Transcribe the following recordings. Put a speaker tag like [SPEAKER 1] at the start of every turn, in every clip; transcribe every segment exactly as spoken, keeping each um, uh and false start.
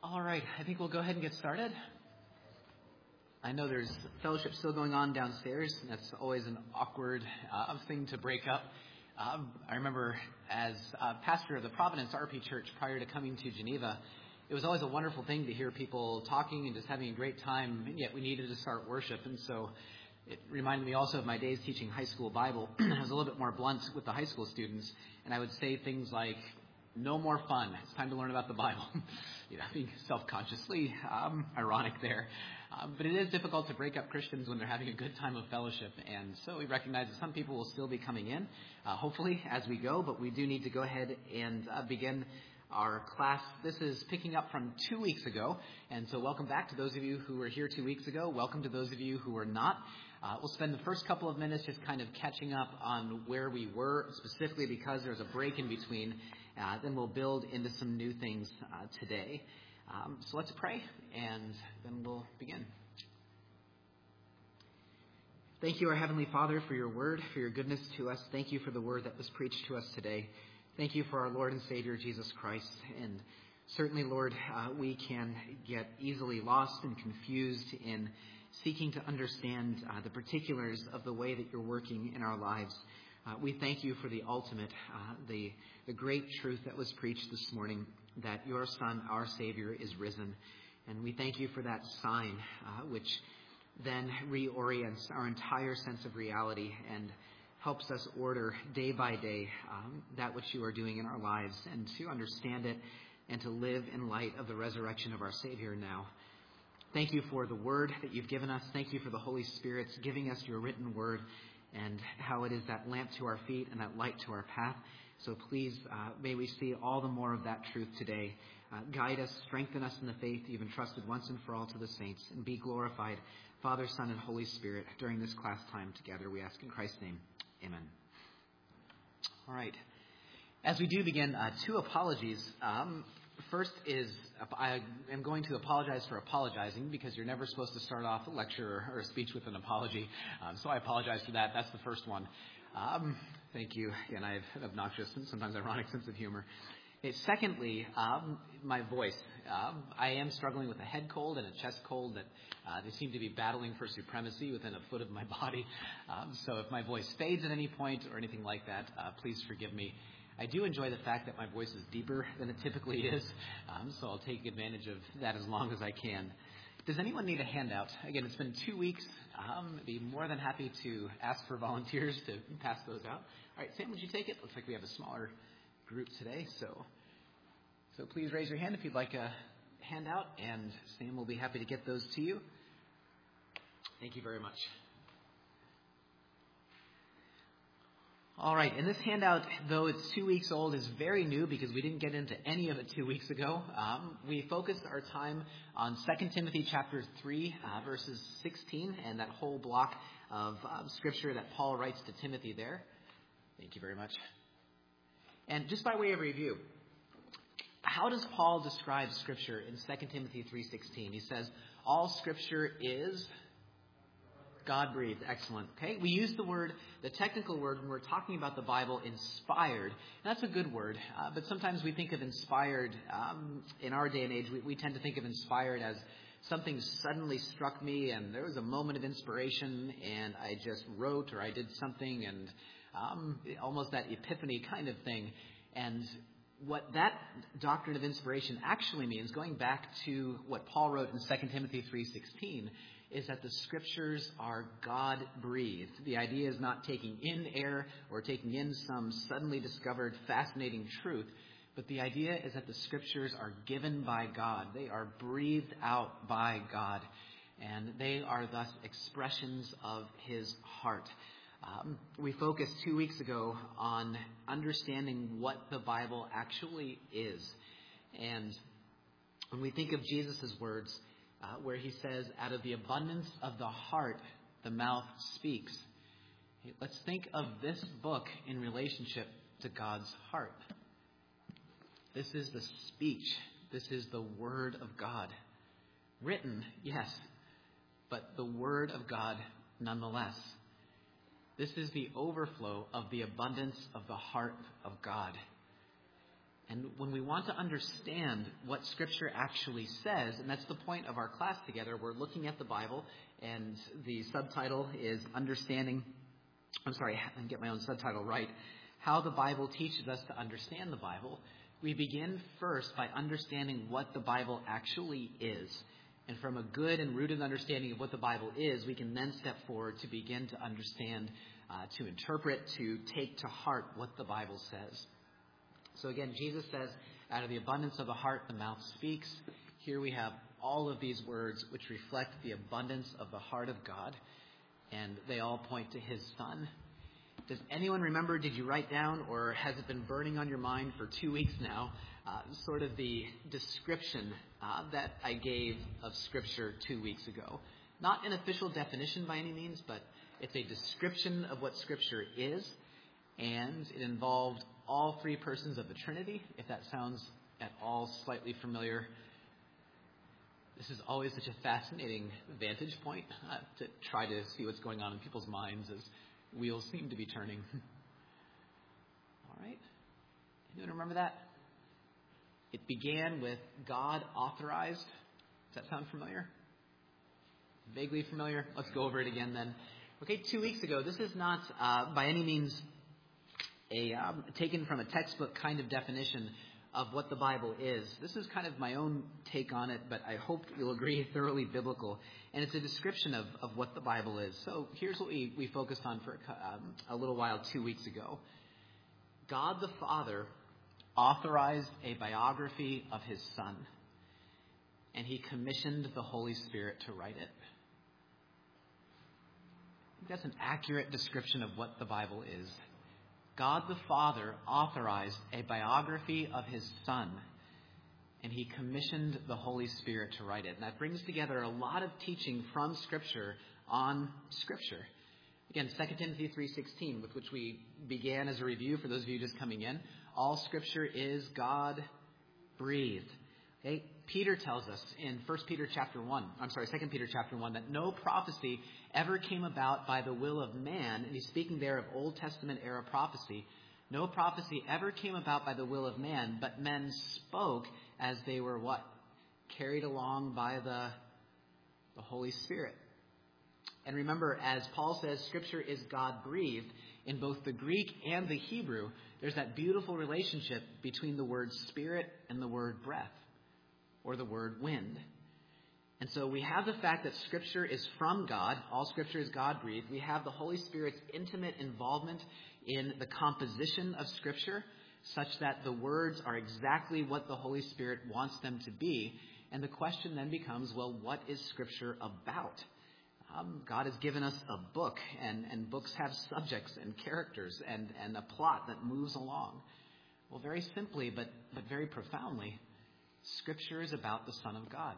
[SPEAKER 1] All right, I think we'll go ahead and get started. I know there's fellowship still going on downstairs. That's always an awkward uh, thing to break up. Um, I remember as uh, pastor of the Providence R P Church prior to coming to Geneva, it was always a wonderful thing to hear people talking and just having a great time, and yet we needed to start worship. And so it reminded me also of my days teaching high school Bible. I was a little bit more blunt with the high school students, and I would say things like, no more fun. It's time to learn about the Bible. you know, being self-consciously um, ironic there. Um, but it is difficult to break up Christians when they're having a good time of fellowship. And so we recognize that some people will still be coming in, uh, hopefully, as we go. But we do need to go ahead and uh, begin our class. This is picking up from two weeks ago. And so welcome back to those of you who were here two weeks ago. Welcome to those of you who were not. Uh, we'll spend the first couple of minutes just kind of catching up on where we were, specifically because there's a break in between. Uh, then we'll build into some new things uh, today. Um, so let's pray, and then we'll begin. Thank you, our Heavenly Father, for your word, for your goodness to us. Thank you for the word that was preached to us today. Thank you for our Lord and Savior, Jesus Christ. And certainly, Lord, uh, we can get easily lost and confused in seeking to understand uh, the particulars of the way that you're working in our lives. Uh, we thank you for the ultimate, uh, the, the great truth that was preached this morning, that your Son, our Savior, is risen. And we thank you for that sign, uh, which then reorients our entire sense of reality and helps us order day by day um, that which you are doing in our lives, and to understand it and to live in light of the resurrection of our Savior now. Thank you for the word that you've given us. Thank you for the Holy Spirit giving us your written word, and how it is that lamp to our feet and that light to our path. So please, uh, may we see all the more of that truth today. Uh, guide us, strengthen us in the faith you've entrusted once and for all to the saints, and be glorified, Father, Son, and Holy Spirit, during this class time together. We ask in Christ's name. Amen. All right. As we do begin, uh, two apologies. Um, First is, I am going to apologize for apologizing, because you're never supposed to start off a lecture or a speech with an apology. Um, so I apologize for that. That's the first one. Um, thank you. And I have an obnoxious and sometimes ironic sense of humor. Okay, secondly, um, my voice. Um, I am struggling with a head cold and a chest cold that uh, they seem to be battling for supremacy within a foot of my body. Um, so if my voice fades at any point or anything like that, uh, please forgive me. I do enjoy the fact that my voice is deeper than it typically is, um, so I'll take advantage of that as long as I can. Does anyone need a handout? Again, it's been two weeks. Um, I'd be more than happy to ask for volunteers to pass those out. All right, Sam, would you take it? Looks like we have a smaller group today, so so please raise your hand if you'd like a handout, and Sam will be happy to get those to you. Thank you very much. All right, and this handout, though it's two weeks old, is very new because we didn't get into any of it two weeks ago. Um, we focused our time on Second Timothy chapter three, uh, verses sixteen, and that whole block of uh, scripture that Paul writes to Timothy there. Thank you very much. And just by way of review, how does Paul describe scripture in Second Timothy three sixteen? He says, all scripture is God-breathed. Excellent. Okay, we use the word, the technical word, when we're talking about the Bible, inspired. And that's a good word, uh, but sometimes we think of inspired, um, in our day and age, we, we tend to think of inspired as something suddenly struck me and there was a moment of inspiration and I just wrote or I did something, and um, almost that epiphany kind of thing. And what that doctrine of inspiration actually means, going back to what Paul wrote in Second Timothy three sixteen, is that the scriptures are God-breathed. The idea is not taking in air or taking in some suddenly discovered fascinating truth, but the idea is that the scriptures are given by God. They are breathed out by God, and they are thus expressions of his heart. Um, we focused two weeks ago on understanding what the Bible actually is. And when we think of Jesus' words, Uh, where he says, out of the abundance of the heart, the mouth speaks. Let's think of this book in relationship to God's heart. This is the speech. This is the word of God. Written, yes, but the word of God nonetheless. This is the overflow of the abundance of the heart of God. And when we want to understand what Scripture actually says, and that's the point of our class together, we're looking at the Bible, and the subtitle is Understanding, I'm sorry, I didn't get my own subtitle right, How the Bible Teaches Us to Understand the Bible. We begin first by understanding what the Bible actually is. And from a good and rooted understanding of what the Bible is, we can then step forward to begin to understand, uh, to interpret, to take to heart what the Bible says. So again, Jesus says, out of the abundance of the heart, the mouth speaks. Here we have all of these words which reflect the abundance of the heart of God, and they all point to his Son. Does anyone remember, did you write down, or has it been burning on your mind for two weeks now, uh, sort of the description uh, that I gave of Scripture two weeks ago? Not an official definition by any means, but it's a description of what Scripture is, and it involved all three persons of the Trinity. If that sounds at all slightly familiar, this is always such a fascinating vantage point uh, to try to see what's going on in people's minds as wheels seem to be turning. All right. Anyone remember that? It began with God authorized. Does that sound familiar? Vaguely familiar? Let's go over it again then. Okay, two weeks ago, this is not uh, by any means a um, taken from a textbook kind of definition of what the Bible is. This is kind of my own take on it, but I hope you'll agree, thoroughly biblical. And it's a description of, of what the Bible is. So here's what we, we focused on for um, a little while two weeks ago. God the Father authorized a biography of his Son, and he commissioned the Holy Spirit to write it. I think that's an accurate description of what the Bible is. God the Father authorized a biography of his Son, and he commissioned the Holy Spirit to write it. And that brings together a lot of teaching from Scripture on Scripture. Again, Second Timothy three sixteen, with which we began as a review for those of you just coming in. All Scripture is God-breathed. Okay? Peter tells us in First Peter chapter one, I'm sorry, Second Peter chapter one, that no prophecy ever came about by the will of man, and he's speaking there of Old Testament era prophecy. No prophecy ever came about by the will of man, but men spoke as they were what? Carried along by the, the Holy Spirit. And remember, as Paul says, Scripture is God-breathed. In both the Greek and the Hebrew, there's that beautiful relationship between the word spirit and the word breath, or the word wind. And so we have the fact that Scripture is from God. All Scripture is God-breathed. We have the Holy Spirit's intimate involvement in the composition of Scripture, such that the words are exactly what the Holy Spirit wants them to be. And the question then becomes, well, what is Scripture about? Um, God has given us a book, and, and books have subjects and characters and, and a plot that moves along. Well, very simply, but, but very profoundly, Scripture is about the Son of God.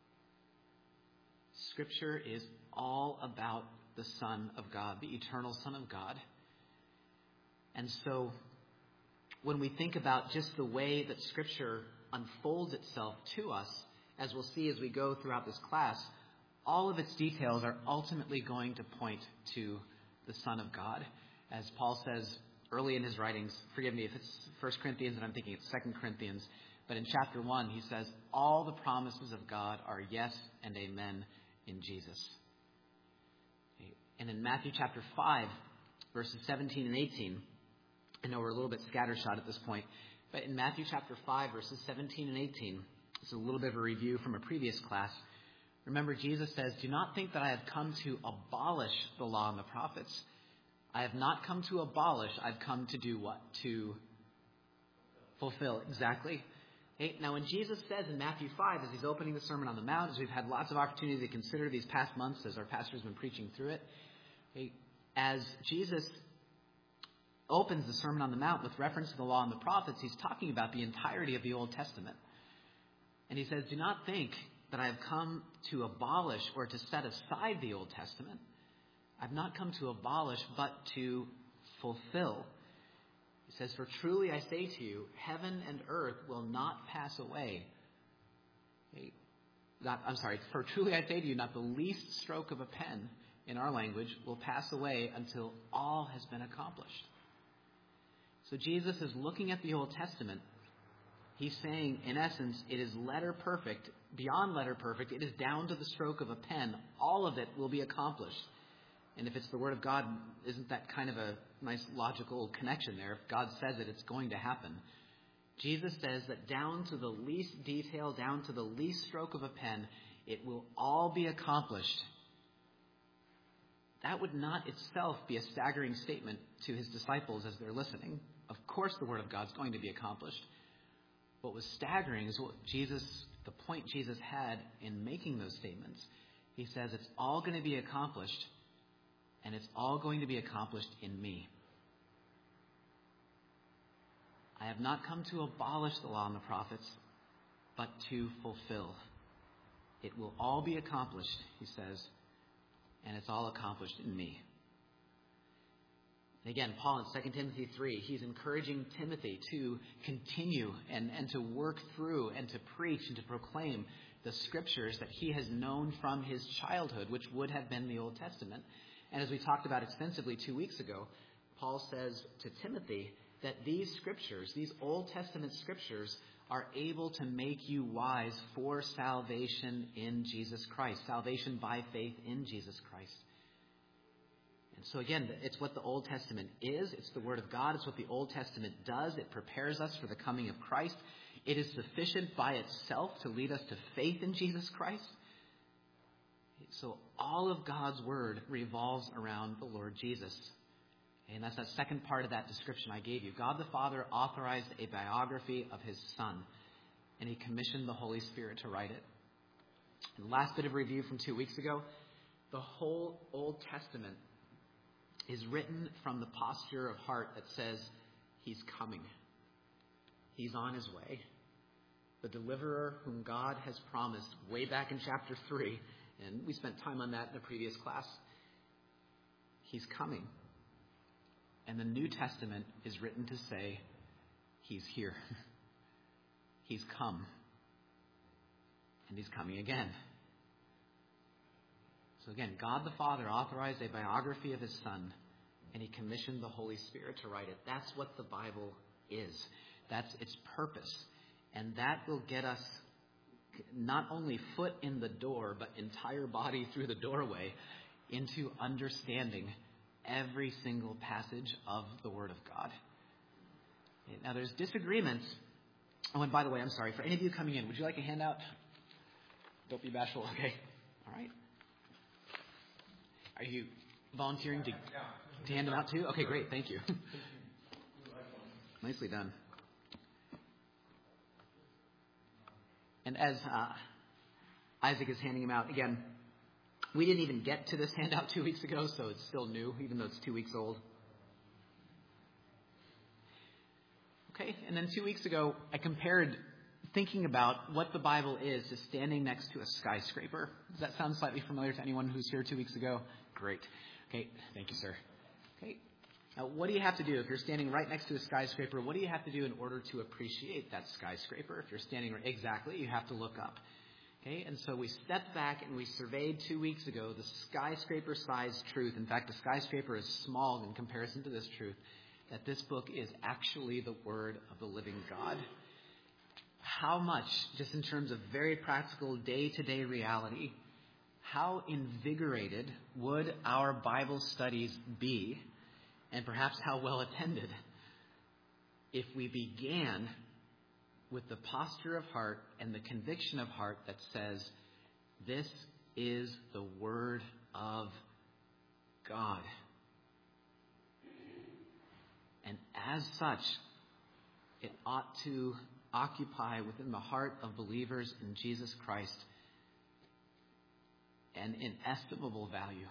[SPEAKER 1] Scripture is all about the Son of God, the eternal Son of God. And so when we think about just the way that Scripture unfolds itself to us, as we'll see as we go throughout this class, all of its details are ultimately going to point to the Son of God. As Paul says early in his writings, forgive me if it's First Corinthians and I'm thinking it's Second Corinthians, but in chapter one he says, all the promises of God are yes and amen in Jesus. And in Matthew chapter five, verses seventeen and eighteen, I know we're a little bit scattershot at this point, but in Matthew chapter five, verses seventeen and eighteen, it's a little bit of a review from a previous class. Remember, Jesus says, do not think that I have come to abolish the law and the prophets. I have not come to abolish. I've come to do what? To fulfill. Exactly. Okay, now, when Jesus says in Matthew five, as he's opening the Sermon on the Mount, as we've had lots of opportunity to consider these past months as our pastor's been preaching through it, okay, as Jesus opens the Sermon on the Mount with reference to the law and the prophets, he's talking about the entirety of the Old Testament. And he says, do not think that I have come to abolish or to set aside the Old Testament. I've not come to abolish, but to fulfill. He says, for truly I say to you, heaven and earth will not pass away. Okay. Not, I'm sorry, for truly I say to you, not the least stroke of a pen in our language will pass away until all has been accomplished. So Jesus is looking at the Old Testament, He's saying, in essence, it is letter perfect, beyond letter perfect. It is down to the stroke of a pen. All of it will be accomplished. And if it's the Word of God, isn't that kind of a nice logical connection there? If God says it, it's going to happen. Jesus says that down to the least detail, down to the least stroke of a pen, it will all be accomplished. That would not itself be a staggering statement to his disciples as they're listening. Of course the Word of God is going to be accomplished. What was staggering is what Jesus, the point Jesus had in making those statements. He says it's all going to be accomplished, and it's all going to be accomplished in me. I have not come to abolish the law and the prophets, but to fulfill. It will all be accomplished, he says, and it's all accomplished in me. And again, Paul in Second Timothy three, he's encouraging Timothy to continue and, and to work through and to preach and to proclaim the scriptures that he has known from his childhood, which would have been the Old Testament. And as we talked about extensively two weeks ago, Paul says to Timothy that these scriptures, these Old Testament scriptures, are able to make you wise for salvation in Jesus Christ, salvation by faith in Jesus Christ. And so again, it's what the Old Testament is. It's the Word of God. It's what the Old Testament does. It prepares us for the coming of Christ. It is sufficient by itself to lead us to faith in Jesus Christ. So all of God's Word revolves around the Lord Jesus. And that's that second part of that description I gave you. God the Father authorized a biography of his Son, and he commissioned the Holy Spirit to write it. And the last bit of review from two weeks ago, the whole Old Testament is written from the posture of heart that says, he's coming. He's on his way. The deliverer whom God has promised way back in chapter three, and we spent time on that in the previous class, he's coming. And the New Testament is written to say, he's here. He's come. And he's coming again. So again, God the Father authorized a biography of his Son, and he commissioned the Holy Spirit to write it. That's what the Bible is. That's its purpose. And that will get us not only foot in the door, but entire body through the doorway into understanding every single passage of the Word of God. Now, there's disagreements. Oh, and by the way, I'm sorry. For any of you coming in, would you like a handout? Don't be bashful. Okay. All right. Are you volunteering to, to hand them out too? Okay, great. Thank you. Nicely done. And as uh, Isaac is handing them out, again, we didn't even get to this handout two weeks ago, so it's still new, even though it's two weeks old. Okay, and then two weeks ago, I compared thinking about what the Bible is to standing next to a skyscraper. Does that sound slightly familiar to anyone who's here two weeks ago? Great. Okay, thank you, sir. Okay, now what do you have to do if you're standing right next to a skyscraper? What do you have to do in order to appreciate that skyscraper? If you're standing right, exactly, you have to look up. Okay, and so we stepped back and we surveyed two weeks ago the skyscraper-sized truth. In fact, the skyscraper is small in comparison to this truth, that this book is actually the Word of the living God. How much, just in terms of very practical day-to-day reality, how invigorated would our Bible studies be, and perhaps how well attended, if we began with the posture of heart and the conviction of heart that says, this is the Word of God. And as such, it ought to occupy within the heart of believers in Jesus Christ an inestimable value.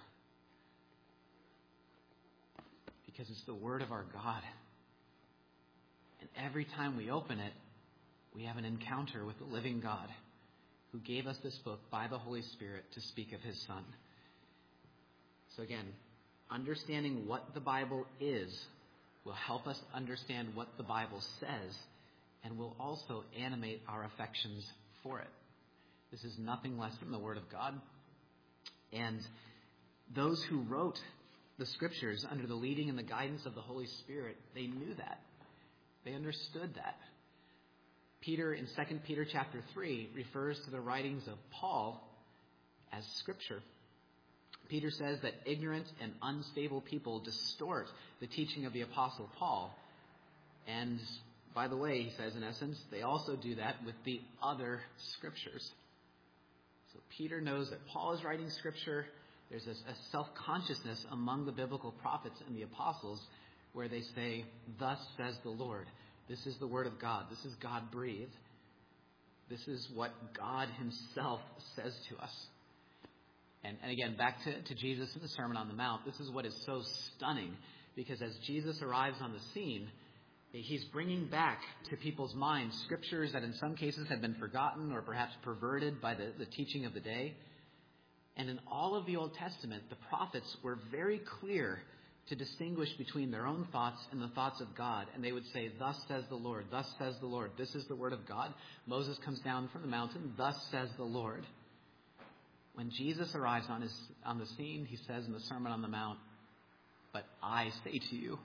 [SPEAKER 1] Because it's the Word of our God. And every time we open it, we have an encounter with the living God who gave us this book by the Holy Spirit to speak of his Son. So again, understanding what the Bible is will help us understand what the Bible says, and will also animate our affections for it. This is nothing less than the Word of God. And those who wrote the Scriptures under the leading and the guidance of the Holy Spirit, they knew that. They understood that. Peter in Second Peter chapter three refers to the writings of Paul as Scripture. Peter says that ignorant and unstable people distort the teaching of the Apostle Paul. And by the way, he says in essence, they also do that with the other Scriptures. So Peter knows that Paul is writing Scripture. There's a, a self-consciousness among the biblical prophets and the apostles where they say, "Thus says the Lord." This is the word of God. This is God-breathed. This is what God himself says to us. And, and again, back to, to Jesus in the Sermon on the Mount, this is what is so stunning, because as Jesus arrives on the scene, he's bringing back to people's minds scriptures that in some cases have been forgotten or perhaps perverted by the, the teaching of the day. And in all of the Old Testament, the prophets were very clear to distinguish between their own thoughts and the thoughts of God. And they would say, "Thus says the Lord, thus says the Lord." This is the word of God. Moses comes down from the mountain, "Thus says the Lord." When Jesus arrives on his on the scene, he says in the Sermon on the Mount, "But I say to you."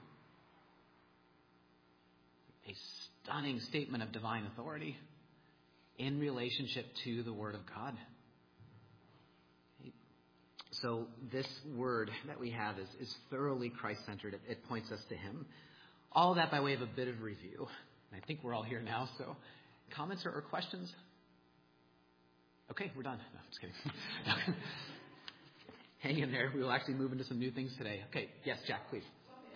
[SPEAKER 1] A stunning statement of divine authority in relationship to the Word of God. So this word that we have is, is thoroughly Christ-centered. It, it points us to him. All that by way of a bit of review. And I think we're all here now, so comments or, or questions? Okay, we're done. No, I'm just kidding. Hang in there. We will actually move into some new things today. Okay, yes, Jack, please.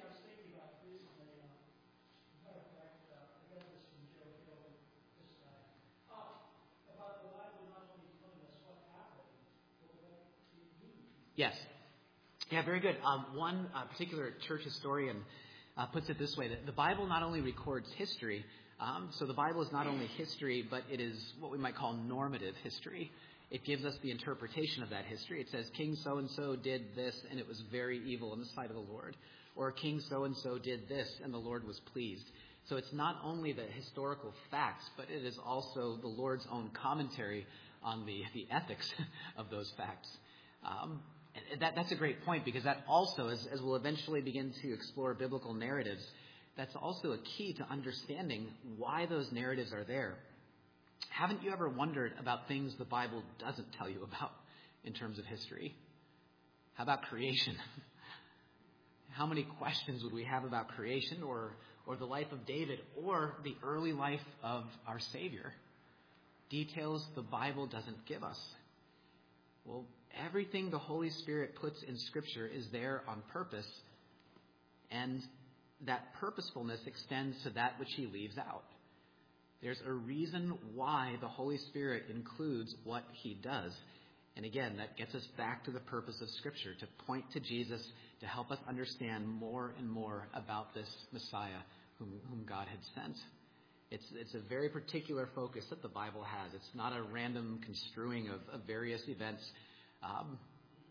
[SPEAKER 1] Yes. Yeah, very good. Um, one uh, particular church historian uh, puts it this way, that the Bible not only records history, um, so the Bible is not only history, but it is what we might call normative history. It gives us the interpretation of that history. It says, King so-and-so did this, and it was very evil in the sight of the Lord. Or King so-and-so did this, and the Lord was pleased. So it's not only the historical facts, but it is also the Lord's own commentary on the, the ethics of those facts. Um, That, that's a great point, because that also, as, as we'll eventually begin to explore biblical narratives, that's also a key to understanding why those narratives are there. Haven't you ever wondered about things the Bible doesn't tell you about in terms of history? How about creation? How many questions would we have about creation or, or the life of David or the early life of our Savior? Details the Bible doesn't give us. Well, everything the Holy Spirit puts in Scripture is there on purpose, and that purposefulness extends to that which he leaves out. There's a reason why the Holy Spirit includes what he does. And again, that gets us back to the purpose of Scripture, to point to Jesus, to help us understand more and more about this Messiah whom, whom God had sent. It's, it's a very particular focus that the Bible has. It's not a random construing of, of various events. Um,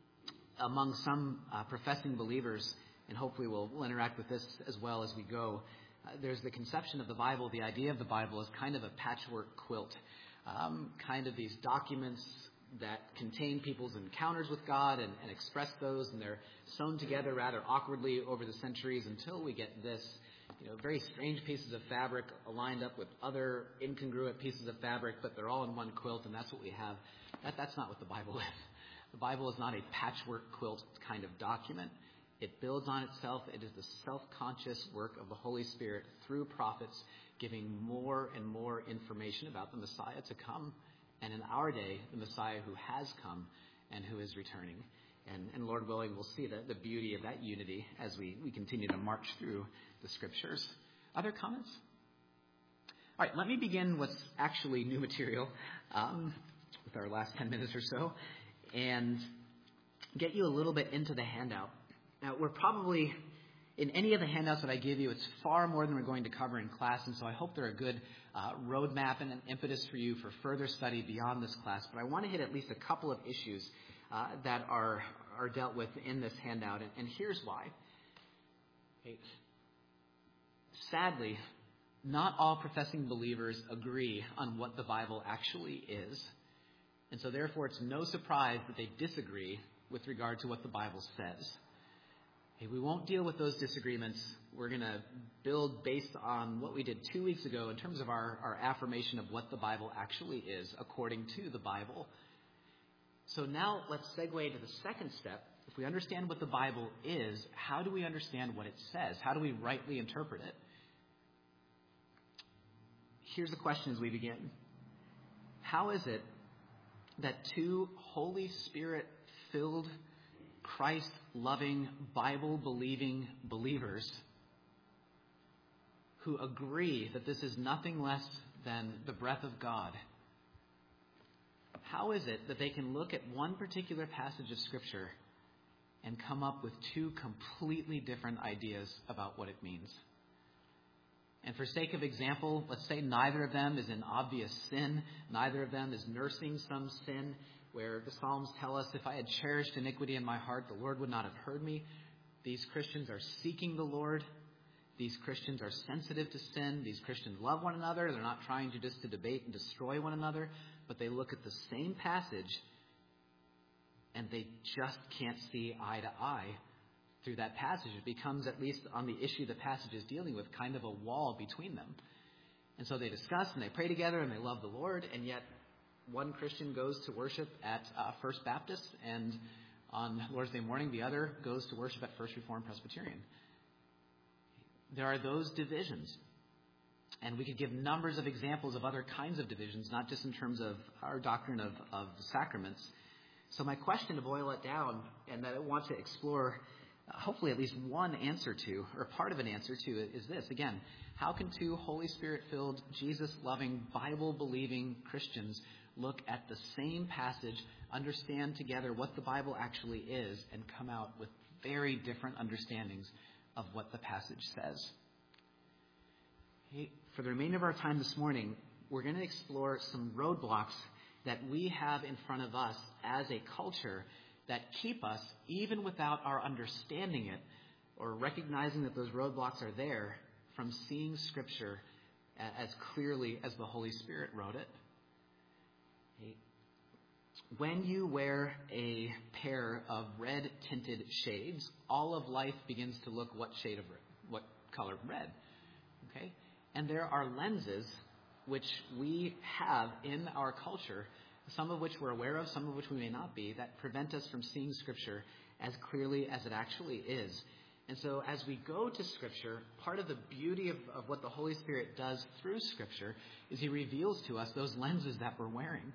[SPEAKER 1] among some uh, professing believers, and hopefully we'll, we'll interact with this as well as we go, uh, there's the conception of the Bible, the idea of the Bible as kind of a patchwork quilt, um, kind of these documents that contain people's encounters with God and, and express those, and they're sewn together rather awkwardly over the centuries until we get this, you know, very strange pieces of fabric aligned up with other incongruent pieces of fabric, but they're all in one quilt, and that's what we have. That, that's not what the Bible is. The Bible is not a patchwork quilt kind of document. It builds on itself. It is the self-conscious work of the Holy Spirit through prophets, giving more and more information about the Messiah to come, and in our day, the Messiah who has come and who is returning. And, and Lord willing, we'll see the, the beauty of that unity as we, we continue to march through the Scriptures. Other comments? All right, let me begin what's actually new material um, with our last ten minutes or so, and get you a little bit into the handout. Now, we're probably, in any of the handouts that I give you, it's far more than we're going to cover in class, and so I hope they're a good uh, roadmap and an impetus for you for further study beyond this class. But I want to hit at least a couple of issues uh, that are, are dealt with in this handout, and, and here's why. Okay. Sadly, not all professing believers agree on what the Bible actually is. And so therefore, it's no surprise that they disagree with regard to what the Bible says. Hey, we won't deal with those disagreements. We're going to build based on what we did two weeks ago in terms of our, our affirmation of what the Bible actually is according to the Bible. So now let's segue into the second step. If we understand what the Bible is, how do we understand what it says? How do we rightly interpret it? Here's the question as we begin. How is it that two Holy Spirit-filled, Christ-loving, Bible-believing believers who agree that this is nothing less than the breath of God, how is it that they can look at one particular passage of Scripture and come up with two completely different ideas about what it means? And for sake of example, let's say neither of them is in obvious sin. Neither of them is nursing some sin where the Psalms tell us, if I had cherished iniquity in my heart, the Lord would not have heard me. These Christians are seeking the Lord. These Christians are sensitive to sin. These Christians love one another. They're not trying to just to debate and destroy one another, but they look at the same passage and they just can't see eye to eye through that passage. It becomes, at least on the issue the passage is dealing with, kind of a wall between them. And so they discuss and they pray together and they love the Lord, and yet one Christian goes to worship at uh, First Baptist, and on Lord's Day morning the other goes to worship at First Reformed Presbyterian. There are those divisions. And we could give numbers of examples of other kinds of divisions, not just in terms of our doctrine of, of sacraments. So my question, to boil it down, and that I want to explore uh, hopefully at least one answer to, or part of an answer to, is this. Again, how can two Holy Spirit-filled, Jesus-loving, Bible-believing Christians look at the same passage, understand together what the Bible actually is, and come out with very different understandings of what the passage says? Okay, for the remainder of our time this morning, we're going to explore some roadblocks that we have in front of us as a culture that keep us, even without our understanding it or recognizing that those roadblocks are there, from seeing Scripture as clearly as the Holy Spirit wrote it. Okay. When you wear a pair of red-tinted shades, all of life begins to look what shade of red? What color? Red. Okay? And there are lenses which we have in our culture, some of which we're aware of, some of which we may not be, that prevent us from seeing Scripture as clearly as it actually is. And so as we go to Scripture, part of the beauty of, of what the Holy Spirit does through Scripture is He reveals to us those lenses that we're wearing.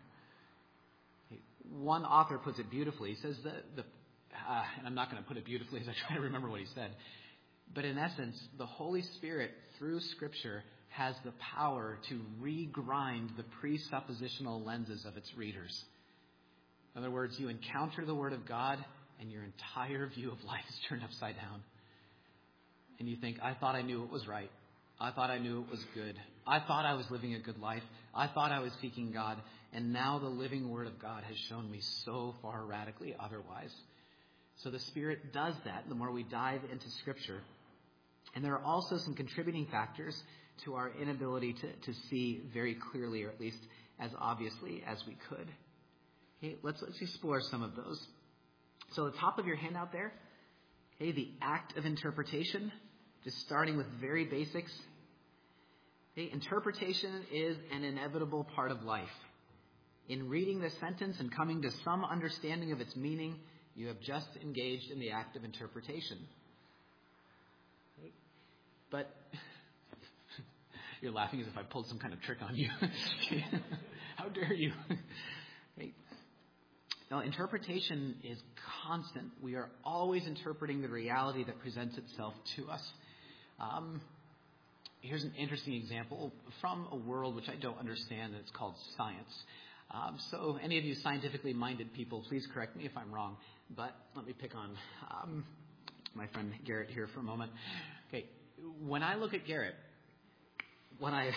[SPEAKER 1] One author puts it beautifully. He says, that the, uh, and I'm not going to put it beautifully as I try to remember what he said, but in essence, the Holy Spirit through Scripture has the power to regrind the presuppositional lenses of its readers. In other words, you encounter the Word of God and your entire view of life is turned upside down. And you think, I thought I knew it was right. I thought I knew it was good. I thought I was living a good life. I thought I was seeking God. And now the living Word of God has shown me so far radically otherwise. So the Spirit does that the more we dive into Scripture. And there are also some contributing factors to our inability to, to see very clearly, or at least as obviously as we could. Okay, let's, let's explore some of those. So the top of your handout there, okay, the act of interpretation, just starting with very basics. Okay, interpretation is an inevitable part of life. In reading this sentence and coming to some understanding of its meaning, you have just engaged in the act of interpretation. Okay. But you're laughing as if I pulled some kind of trick on you. How dare you? Okay. Now, interpretation is constant. We are always interpreting the reality that presents itself to us. Um, here's an interesting example from a world which I don't understand, and it's called science. Um, so any of you scientifically minded people, please correct me if I'm wrong. But let me pick on um, my friend Garrett here for a moment. Okay, when I look at Garrett, when I...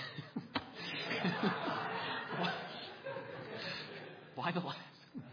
[SPEAKER 1] Why the laugh?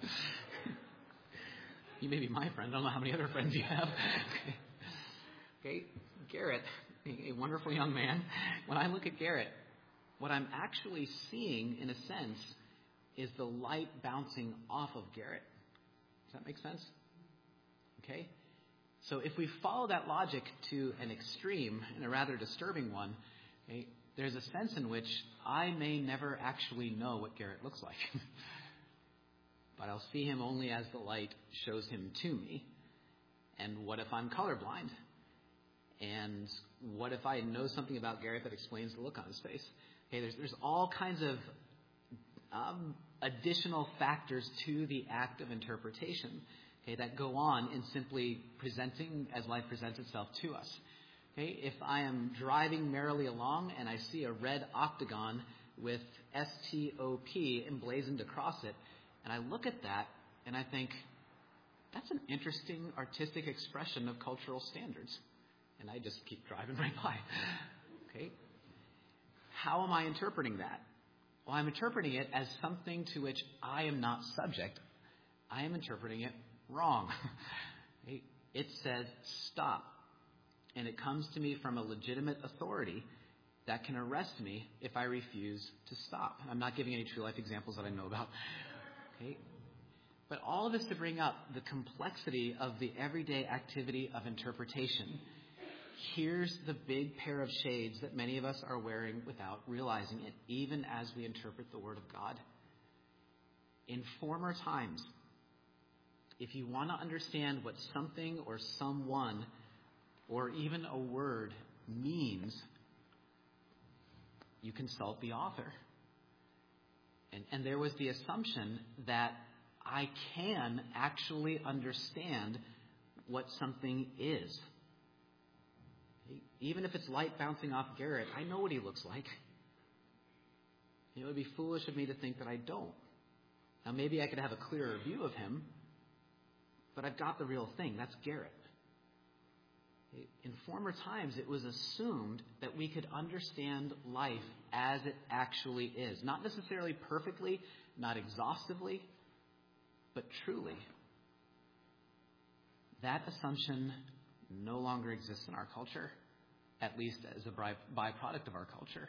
[SPEAKER 1] You may be my friend. I don't know how many other friends you have. Okay, okay. Garrett, a wonderful young man. When I look at Garrett, what I'm actually seeing, in a sense, is the light bouncing off of Garrett. Does that make sense? Okay? So if we follow that logic to an extreme and a rather disturbing one, okay, there's a sense in which I may never actually know what Garrett looks like. But I'll see him only as the light shows him to me. And what if I'm colorblind? And what if I know something about Garrett that explains the look on his face? Okay, there's there's all kinds of um, additional factors to the act of interpretation, okay, that go on in simply presenting as life presents itself to us. Okay, if I am driving merrily along and I see a red octagon with S T O P emblazoned across it, and I look at that and I think, that's an interesting artistic expression of cultural standards. And I just keep driving right by. Okay? How am I interpreting that? Well, I'm interpreting it as something to which I am not subject. I am interpreting it wrong. Okay? It says stop. And it comes to me from a legitimate authority that can arrest me if I refuse to stop. I'm not giving any true life examples that I know about. Okay? But all of this to bring up the complexity of the everyday activity of interpretation. Here's the big pair of shades that many of us are wearing without realizing it, even as we interpret the Word of God. In former times, if you want to understand what something or someone or even a word means, you consult the author. And, and there was the assumption that I can actually understand what something is. Even if it's light bouncing off Garrett, I know what he looks like. It would be foolish of me to think that I don't. Now, maybe I could have a clearer view of him, but I've got the real thing. That's Garrett. In former times, it was assumed that we could understand life as it actually is. Not necessarily perfectly, not exhaustively, but truly. That assumption no longer exists in our culture, at least as a byproduct of our culture.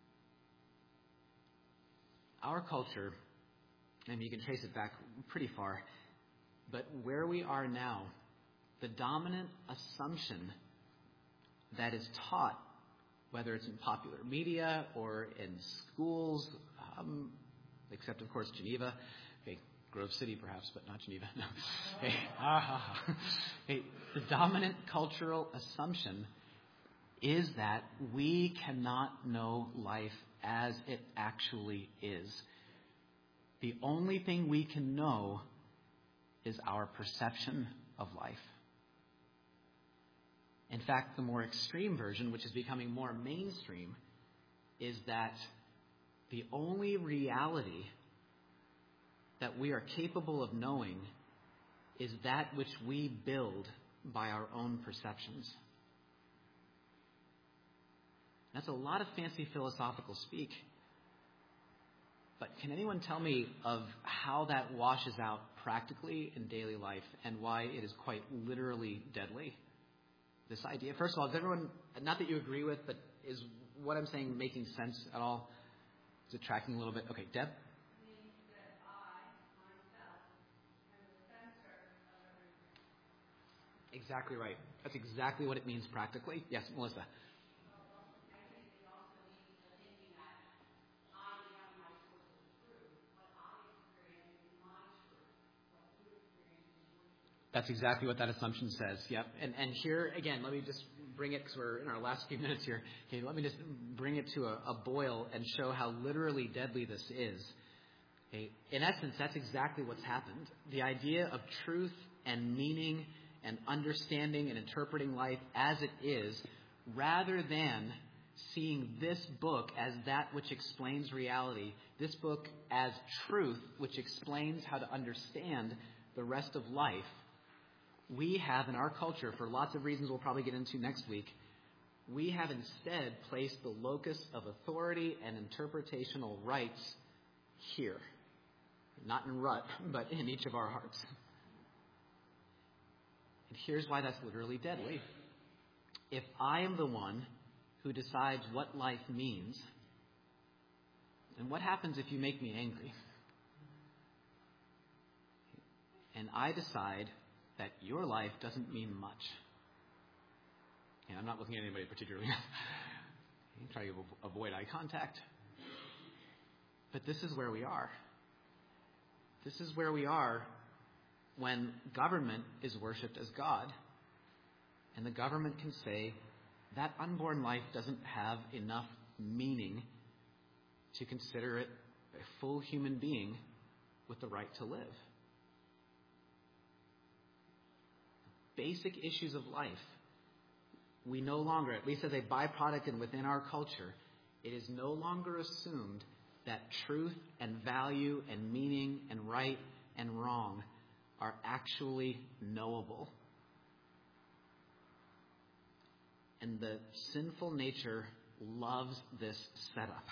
[SPEAKER 1] Our culture, and you can trace it back pretty far, but where we are now, the dominant assumption that is taught, whether it's in popular media or in schools, um, except, of course, Geneva, okay, Grove City perhaps, but not Geneva. No. Okay. Ah. Okay. The dominant cultural assumption is that we cannot know life as it actually is. The only thing we can know is our perception of life. In fact, the more extreme version, which is becoming more mainstream, is that the only reality that we are capable of knowing is that which we build by our own perceptions. That's a lot of fancy philosophical speak. But can anyone tell me of how that washes out practically in daily life and why it is quite literally deadly? This idea. First of all, is everyone, not that you agree with, but is what I'm saying making sense at all? Is it tracking a little bit? Okay, Deb? Exactly right. That's exactly what it means practically. Yes, Melissa. That's exactly what that assumption says. Yep. And and here, again, let me just bring it, because we're in our last few minutes here. Okay, let me just bring it to a, a boil and show how literally deadly this is. Okay, in essence, that's exactly what's happened. The idea of truth and meaning and understanding and interpreting life as it is, rather than seeing this book as that which explains reality, this book as truth, which explains how to understand the rest of life, we have in our culture, for lots of reasons we'll probably get into next week, we have instead placed the locus of authority and interpretational rights here. Not in rut, but in each of our hearts. And here's why that's literally deadly. If I am the one who decides what life means, then what happens if you make me angry? And I decide
[SPEAKER 2] that your life doesn't mean much. And I'm not looking at anybody particularly. Try to avoid eye contact. But this is where we are. This is where we are when government is worshipped as God. And the government can say that unborn life doesn't have enough meaning to consider it a full human being with the right to live. Basic issues of life. We no longer, at least as a byproduct and within our culture, it is no longer assumed that truth and value and meaning and right and wrong are actually knowable. And the sinful nature loves this setup.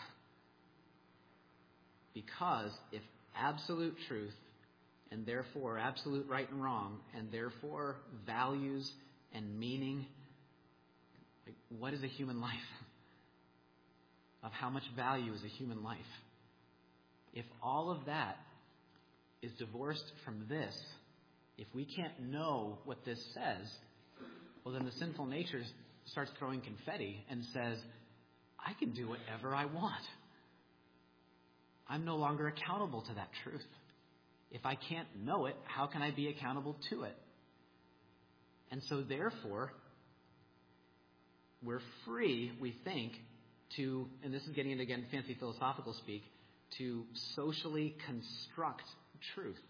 [SPEAKER 2] Because if absolute truth, and therefore absolute right and wrong, and therefore values and meaning, like what is a human life? Of how much value is a human life? If all of that is divorced from this, if we can't know what this says, well then the sinful nature starts throwing confetti and says, I can do whatever I want. I'm no longer accountable to that truth. If I can't know it, how can I be accountable to it? And so therefore, we're free, we think, to, and this is getting into, again, fancy philosophical speak, to socially construct truth.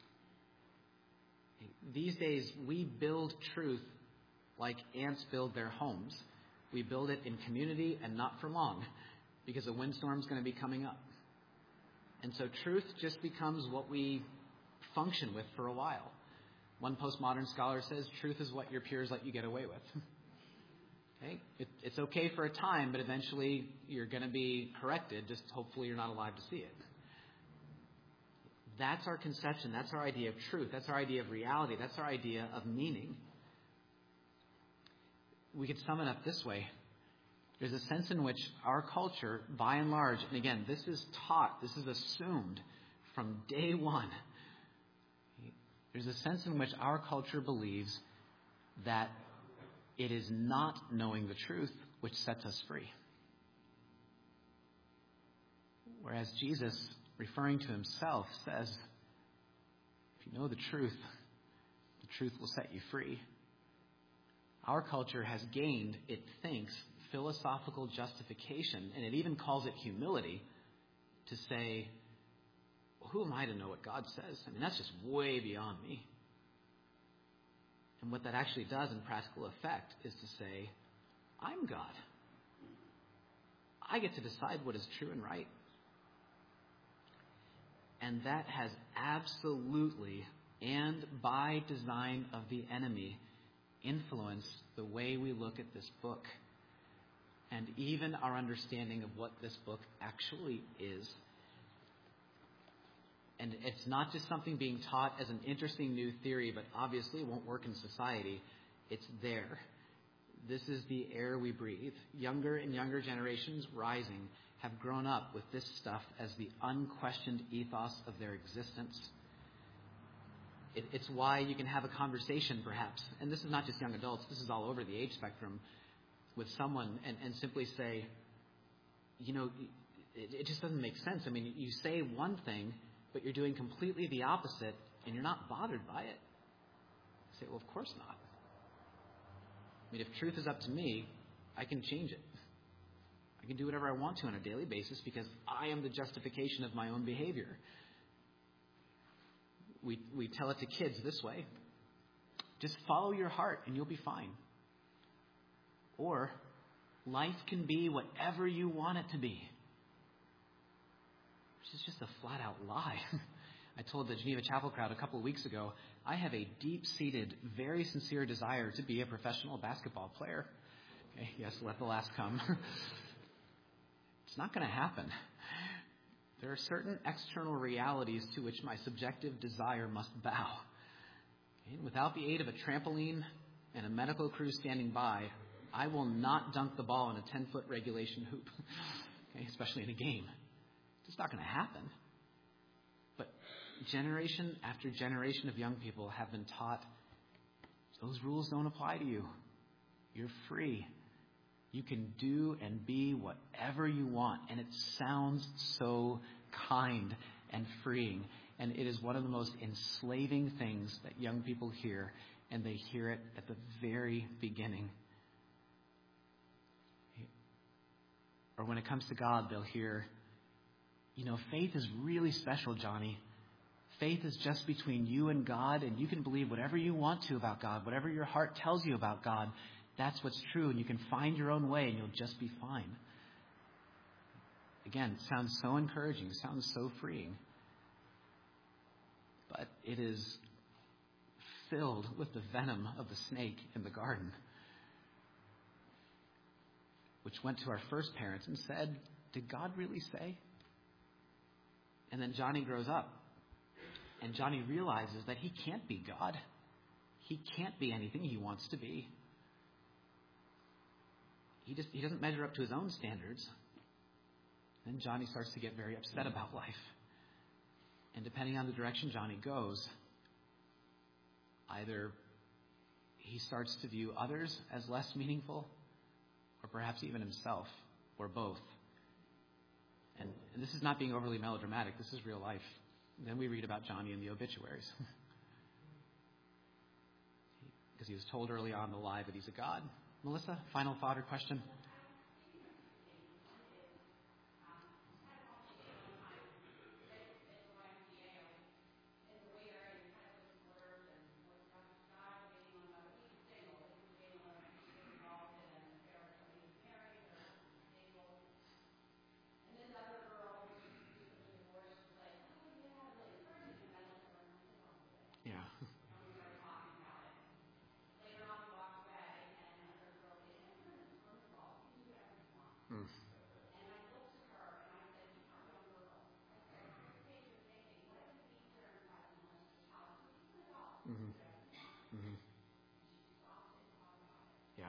[SPEAKER 2] These days, we build truth like ants build their homes. We build it in community and not for long, because a windstorm's going to be coming up. And so truth just becomes what we function with for a while. One postmodern scholar says truth is what your peers let you get away with. Okay? It, it's okay for a time, but eventually you're going to be corrected. Just hopefully you're not alive to see it. That's our conception. That's our idea of truth. That's our idea of reality. That's our idea of meaning. We could sum it up this way. There's a sense in which our culture, by and large, and again, this is taught, this is assumed from day one. There's a sense in which our culture believes that it is not knowing the truth which sets us free. Whereas Jesus, referring to himself, says, if you know the truth, the truth will set you free. Our culture has gained, it thinks, philosophical justification, and it even calls it humility, to say, well, who am I to know what God says? I mean, that's just way beyond me. And what that actually does in practical effect is to say, I'm God. I get to decide what is true and right. And that has absolutely, and by design of the enemy, influenced the way we look at this book. And even our understanding of what this book actually is. And it's not just something being taught as an interesting new theory, but obviously it won't work in society. It's there. This is the air we breathe. Younger and younger generations rising have grown up with this stuff as the unquestioned ethos of their existence. It, it's why you can have a conversation, perhaps, and this is not just young adults, this is all over the age spectrum, with someone and, and simply say, you know, it, it just doesn't make sense. I mean, you say one thing, but you're doing completely the opposite, and you're not bothered by it. I say, well, of course not. I mean, if truth is up to me, I can change it. I can do whatever I want to on a daily basis because I am the justification of my own behavior. We we tell it to kids this way. Just follow your heart and you'll be fine. Or life can be whatever you want it to be. Which is just a flat out lie. I told the Geneva Chapel crowd a couple of weeks ago, I have a deep-seated, very sincere desire to be a professional basketball player. Okay, yes, let the last come. It's not going to happen. There are certain external realities to which my subjective desire must bow. Okay, without the aid of a trampoline and a medical crew standing by, I will not dunk the ball in a ten-foot regulation hoop, okay, especially in a game. It's not going to happen. But generation after generation of young people have been taught those rules don't apply to you. You're free. You can do and be whatever you want. And it sounds so kind and freeing. And it is one of the most enslaving things that young people hear. And they hear it at the very beginning. Or when it comes to God, they'll hear, you know, faith is really special, Johnny. Faith is just between you and God, and you can believe whatever you want to about God, whatever your heart tells you about God. That's what's true, and you can find your own way, and you'll just be fine. Again, it sounds so encouraging, it sounds so freeing. But it is filled with the venom of the snake in the garden, which went to our first parents and said, did God really say? And then Johnny grows up, and Johnny realizes that he can't be God. He can't be anything he wants to be. He just he doesn't measure up to his own standards. Then Johnny starts to get very upset about life. And depending on the direction Johnny goes, either he starts to view others as less meaningful, or perhaps even himself, or both. And, and this is not being overly melodramatic. This is real life. And then we read about Johnny in the obituaries. Because he was told early on in the lie that he's a god. Melissa, final thought or question? Mm-hmm. Mm-hmm. Yeah.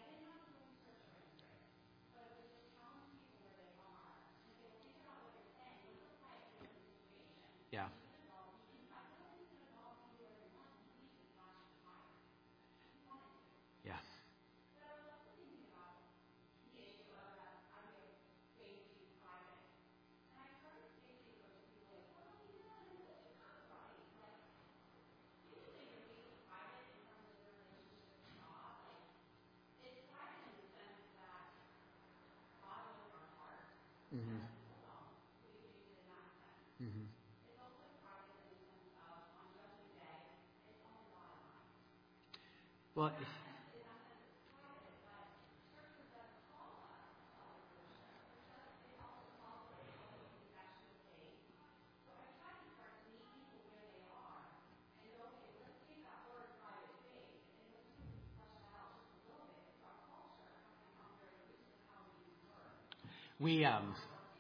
[SPEAKER 2] Yeah. Yeah. Mm-hmm. Mm-hmm. Well, we um.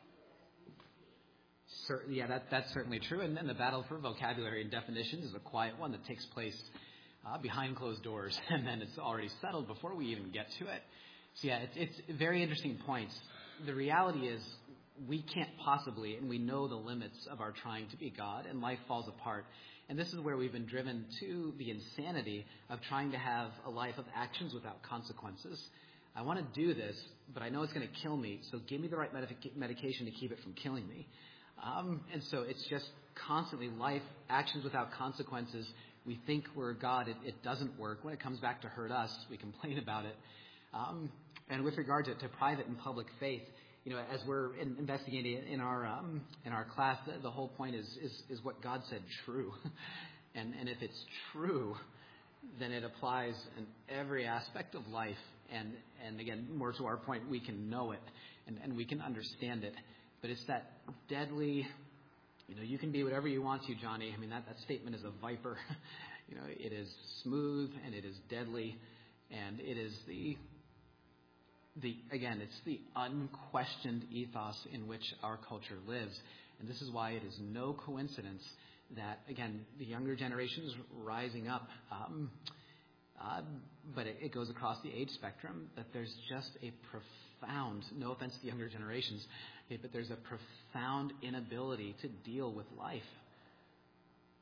[SPEAKER 2] Cer- yeah, that that's certainly true. And then the battle for vocabulary and definitions is a quiet one that takes place uh, behind closed doors, and then it's already settled before we even get to it. So yeah, it's, it's very interesting points. The reality is we can't possibly, and we know the limits of our trying to be God, and life falls apart. And this is where we've been driven to the insanity of trying to have a life of actions without consequences. I want to do this, but I know it's going to kill me, so give me the right medic- medication to keep it from killing me. Um, and so it's just constantly life, actions without consequences. We think we're God. It, it doesn't work. When it comes back to hurt us, we complain about it. Um, and with regard to, to private and public faith, you know, as we're in, investigating in our um, in our class, the, the whole point is, is is what God said true. and and if it's true, then it applies in every aspect of life. And and again, more to our point, we can know it and, and we can understand it. But it's that deadly, you know, you can be whatever you want to, Johnny. I mean, that, that statement is a viper. You know, it is smooth and it is deadly. And it is the, the again, it's the unquestioned ethos in which our culture lives. And this is why it is no coincidence that, again, the younger generation is rising up. Um, uh, but it, it goes across the age spectrum, that there's just a profound, no offense to the younger generations, okay, but there's a profound inability to deal with life.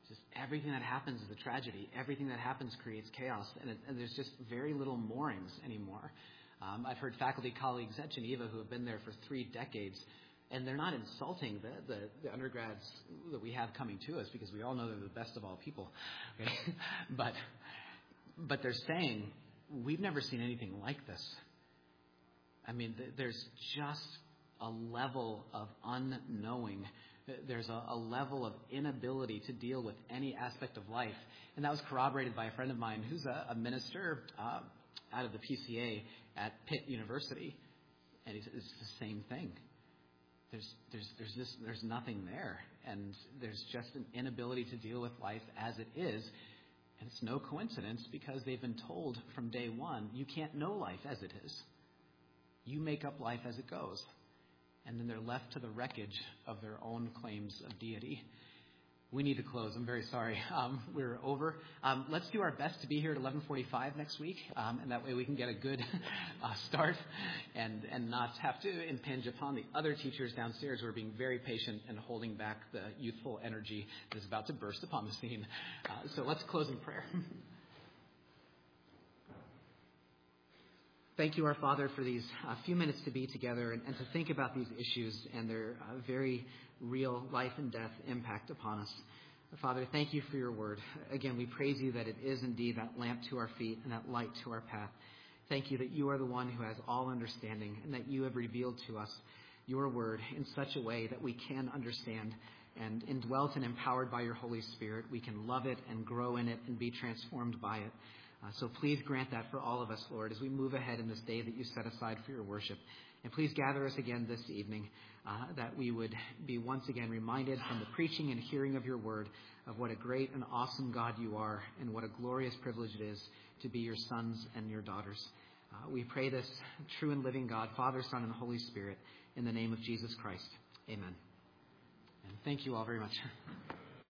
[SPEAKER 2] Just everything that happens is a tragedy. Everything that happens creates chaos, and, it, and there's just very little moorings anymore. Um, I've heard faculty colleagues at Geneva who have been there for three decades, and they're not insulting the, the, the undergrads that we have coming to us, because we all know they're the best of all people. Okay? but but they're saying, we've never seen anything like this. I mean, th- there's just a level of unknowing. There's a, a level of inability to deal with any aspect of life. And that was corroborated by a friend of mine who's a, a minister uh, out of the P C A at Pitt University. And he said, it's the same thing. There's, there's, there's, this, there's nothing there. And there's just an inability to deal with life as it is. And it's no coincidence, because they've been told from day one, you can't know life as it is. You make up life as it goes. And then they're left to the wreckage of their own claims of deity. We need to close. I'm very sorry. Um, we're over. Um, let's do our best to be here at eleven forty-five next week, um, and that way we can get a good uh, start and, and not have to impinge upon the other teachers downstairs who are being very patient and holding back the youthful energy that is about to burst upon the scene. Uh, so let's close in prayer.
[SPEAKER 1] Thank you, our Father, for these uh, few minutes to be together and, and to think about these issues and their uh, very real life and death impact upon us. Father, thank you for your word. Again, we praise you that it is indeed that lamp to our feet and that light to our path. Thank you that you are the one who has all understanding, and that you have revealed to us your word in such a way that we can understand, and indwelt and empowered by your Holy Spirit, we can love it and grow in it and be transformed by it. Uh, so please grant that for all of us, Lord, as we move ahead in this day that you set aside for your worship. And please gather us again this evening, uh, that we would be once again reminded from the preaching and hearing of your word of what a great and awesome God you are, and what a glorious privilege it is to be your sons and your daughters. Uh, we pray this true and living God, Father, Son, and Holy Spirit, in the name of Jesus Christ. Amen.
[SPEAKER 2] And thank you all very much.